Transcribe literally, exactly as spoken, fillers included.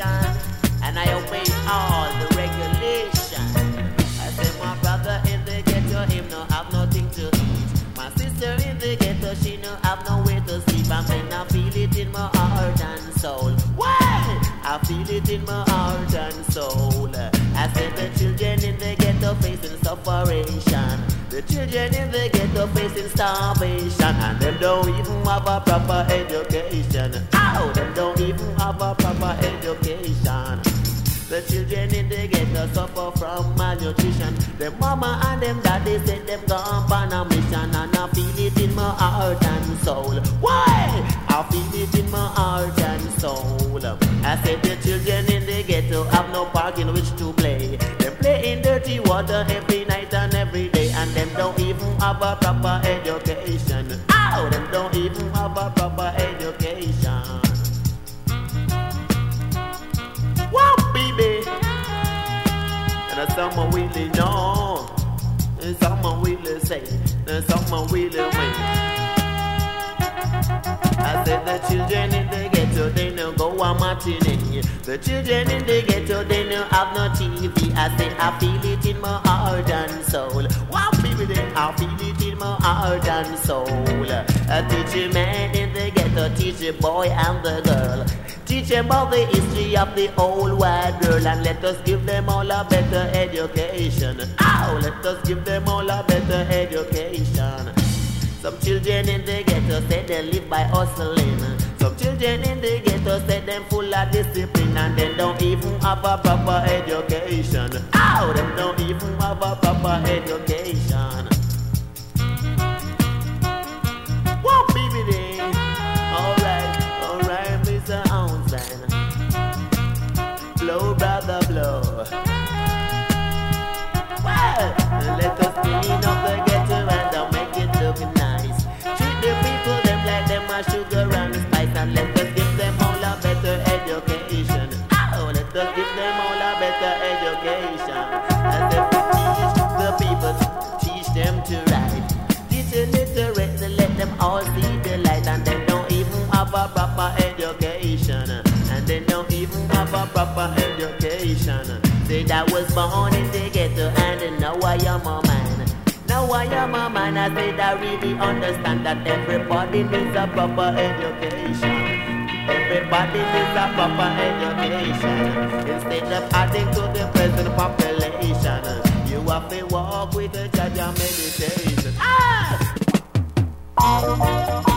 nation, and I obey all the regulations. I say my brother in the ghetto, him no have nothing to eat. My sister in the ghetto, she no have nowhere to sleep. I mean, I feel it in my heart and soul. Why? I feel it in my heart and soul. I said the children in the ghetto facing sufferation. The children in the ghetto facing starvation, and them don't even have a proper education. Ow! Them don't even have a proper education. The children in the ghetto suffer from malnutrition. Them mama and them daddy said them gone on a mission, and I feel it in my heart and soul. Why? I feel it in my heart and soul. I said the children in the ghetto have no park in which to play. They play in dirty water every night and every day, and them don't even have a proper education. Ow! Them don't even have a proper education. Wow, baby! And someone really know, and someone really say, and someone really wait. I said the children in the ghetto, they no go a matinee. The children in the ghetto, they no have no T V. I say I feel it in my heart and soul. Wow, baby, then I feel it in my heart and soul. I teach a man in the ghetto, teach a boy and the girl. Teach them about the history of the whole wide world, and let us give them all a better education. Ow! Let us give them all a better education. Some children in the ghetto say they live by hustling. Some children in the ghetto say them full of discipline, and they don't even have a proper education. Ow! Them don't even have a proper education. Whoa, baby, day. Alright, alright, Mister Ounceman. Blow, brother, blow. Well, let us clean up the ghetto and uh, make it look nice. Treat the people them like them a sugar and spice, and let us give them all a better education. Oh, let us give them all a better education. As if we teach the people, teach them to write. Teach illiterate, let them all see the light, and they don't even have a proper education. And they don't even have a proper education. Say that was born in the ghetto, and now I am a man. Now I am a man, I said I really understand that everybody needs a proper education. Everybody needs a proper education. Instead of adding to the present population, you have to walk with the judge and meditation. Ah!